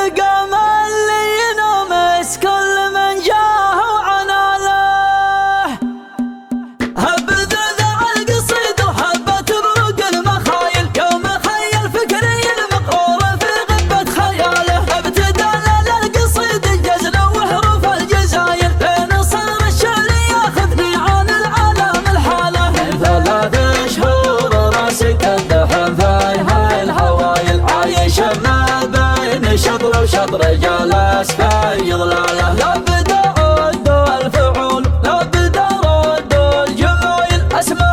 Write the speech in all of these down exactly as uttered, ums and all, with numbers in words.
قام اللي ينومس كل من جاه وعناله. هبذا ذا القصيد وحبت بروق المخايل يوم خيل فكري المقرور في غبة خياله. ابتدال القصيد الجزل وحروف الجزايل لين صار الشعر ياخذني عن العالم الحاله. ثلاث شهور راسي كالدحم في هاي الهوايل عايش ما بين شطر وشطر جالس في ظلاله. لا بدا رد الفعول لا بدا رد الجمايل اسمع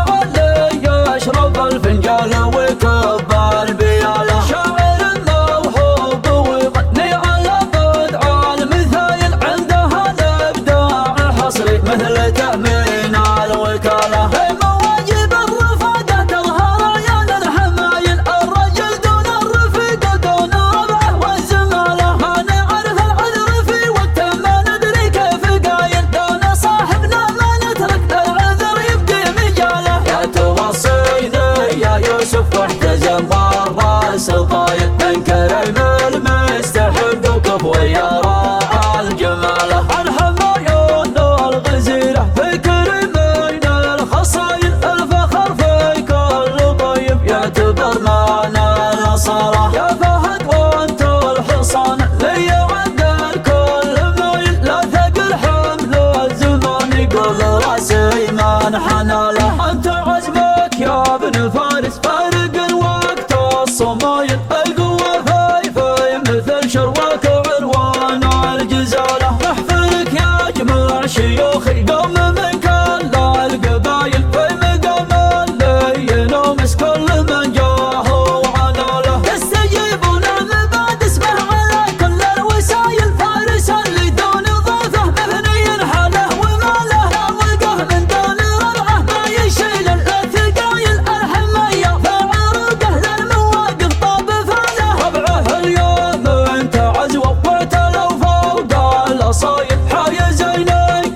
اللي يشرب الفنجان ويكب البياله. شاعر موهوب ويغني على بدع المثايل عندها الابداع الحصري مثل تأمين الوكاله. مواجب الرفاقة تظهر عيان الحمايل الرجل دون الرفيق دون ربعه والزماله. ما نعرف العذر فيه والتم ما ندري كيف قايل دون صاحبنا ما نترك للعذر يبقي مجاله. يا توصيني يا يوسف واحتزم والراس الطايل من كريم المستحق وكفو يا راعى الجماله. الحمايون الغزيره في كريمين الخصايل الفخر في كل طيب يعتبر معنا الاصاله. يا فهد وانت الحصان لي عند الكل مايل لا ثقل حمل الزمان يقول راسي ما انحنى له. انت عزمك يا ابن فارس فارق الوقت الصمايل القوه في في مثل شروك وعنوان الجزاله. نحفلك يا جماع شيوخي قوم من كل القبايل في مقام اللي ينومس كل من جاه وعناله. تستجيبون المباد اسمه على كل الوسايل فارس اللي دون ضيفه مبني حاله وماله. لا وقه من دون ربعه ما يشيل الثقايل الحمايه فعروقه للمواقف طاب فاله. ربعه اليوم انت عزوه واعتلوا فوق الاصايل حايزين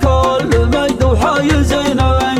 كل مجد وحايزين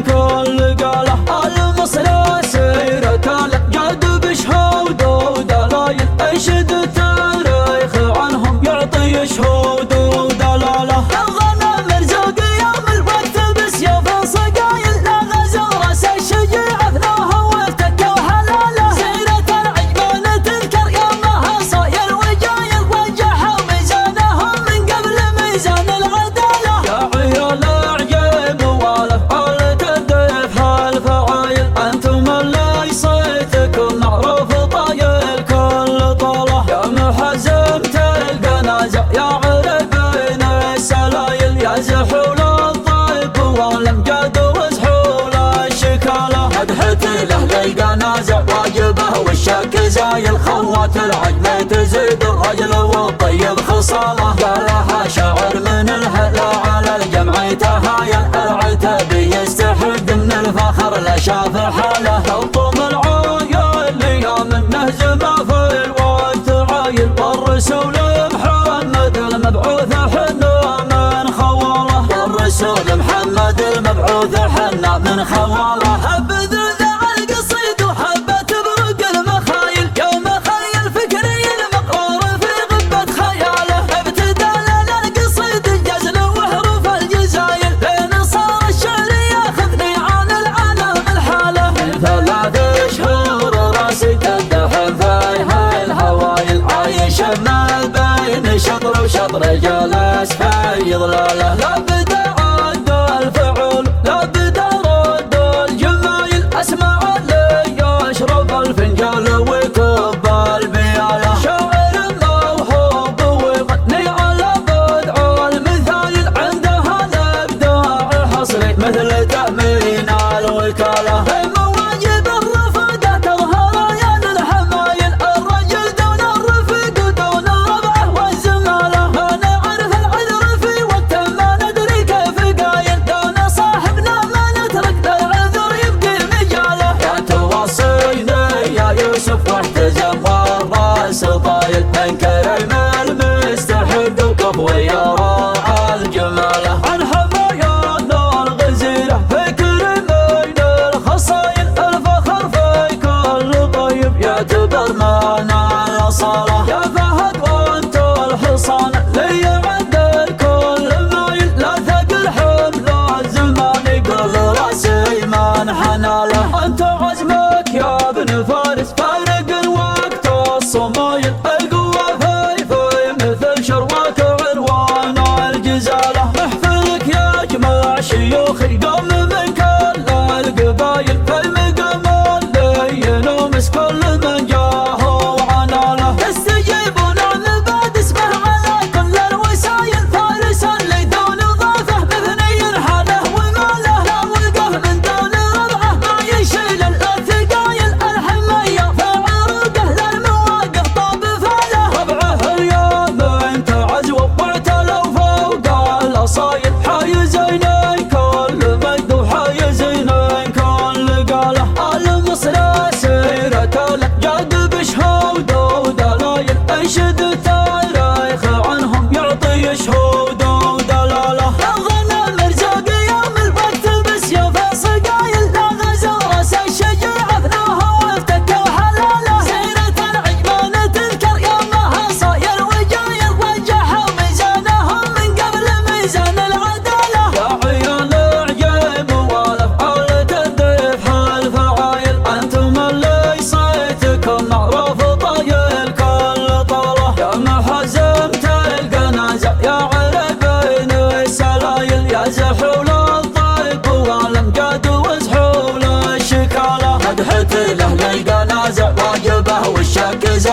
كل قاله. المصري سيرة الجد بشهود ودلايل انشد التاريخ عنهم يعطي شهود ودلاله. الغنم مرزوق يوم الوقت بسيوف صقايل لا غزو راس الشجاع افناها وافتك وحلاله. سيرة العجبان تذكر يومها صاير وجايل وجحوا ميزانهم من قبل ميزان العداله. يا عيال العجيب والافعال تدف هالفعايل انتم اللي صيتكم معروف طايل كل طاله. يا محزمة القنازع يا عربين السلايل يا زحول الضيب والامجاد وزحول الشكاله. مدحتي لاهل القنازع واجبه والشك زايل خوات العجمه تزيد الرجل والطيب خصاله. قالها شاعر من الهلا على الجمع تهايل العتبي يستحد من الفخر لا شاف حاله. الطوم العايل يا منه زما في الوقت عايل والرسول محمد المبعوث حنا من خواله. والرسول محمد المبعوث حنا من خواله. هبذ ذا القصيد وحبت بروق المخايل يوم خيل فكري المقرور في غبة خياله. ابتدال القصيد الجزل وحروف الجزايل لين صار الشعر ياخذني عن العالم الحاله. ثلاث شهور راسي كالدحم في هاي الهوايل عايش ما بين شطر وشطر جالس في ظلاله. لا بدا رد الفعول لا بدا رد الجمايل اسمع اللي يشرب الفنجان ويكب البياله. شاعر موهوب ويغني على بدع المثايل عندها الابداع الحصري مثل تأمين الوكاله. مواجب الرفاقة تظهر عيان الحمايل الرجل دون الرفيق دون ربعه والزماله. ما نعرف العذر فيه والتم ما ندري كيف قايل دون صاحب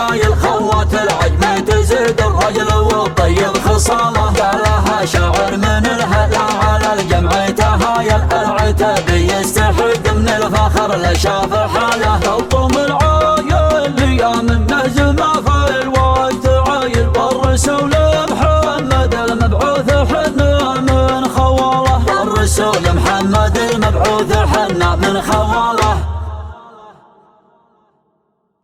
هايل خوات العجم تزيد الرجل والطيب خصاله. قالها شاعر من الهلا على الجمع تهايل العتاب يستحق من الفخر لشاف حاله. تلطم العايل يا من نهزمه في الوقت عايل والرسول محمد المبعوث حنا من خواله. والرسول محمد المبعوث حنا من خواله.